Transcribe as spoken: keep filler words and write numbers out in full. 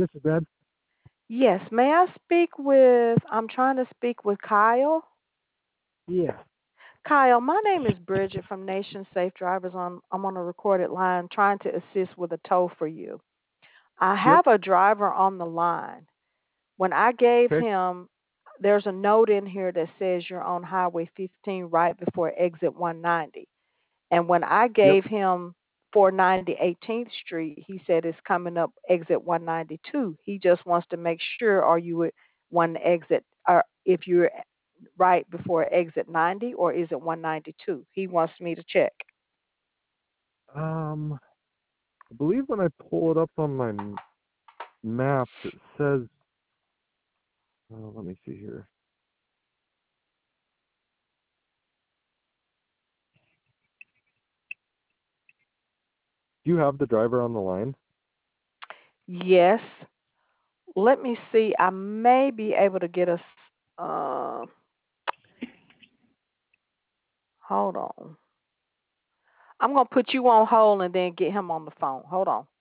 This is Ben. Yes, may I speak with, I'm trying to speak with Kyle. Yeah. Kyle, my name is Bridget from Nation Safe Drivers. On, I'm on a recorded line trying to assist with a tow for you. I Yep. have a driver on the line. When I gave Okay. him, there's a note in here that says you're on Highway fifteen right before exit one ninety. And when I Yep. gave him four ninety eighteenth Street, he said it's coming up exit one ninety-two. He just wants to make sure are you at one exit or if you're right before exit ninety or is it one ninety-two? He wants me to check. Um, I believe when I pull it up on my m- maps, it says. Uh, let me see here. Do you have the driver on the line? Yes. Let me see. I may be able to get us uh hold on. I'm gonna put you on hold and then get him on the phone. Hold on.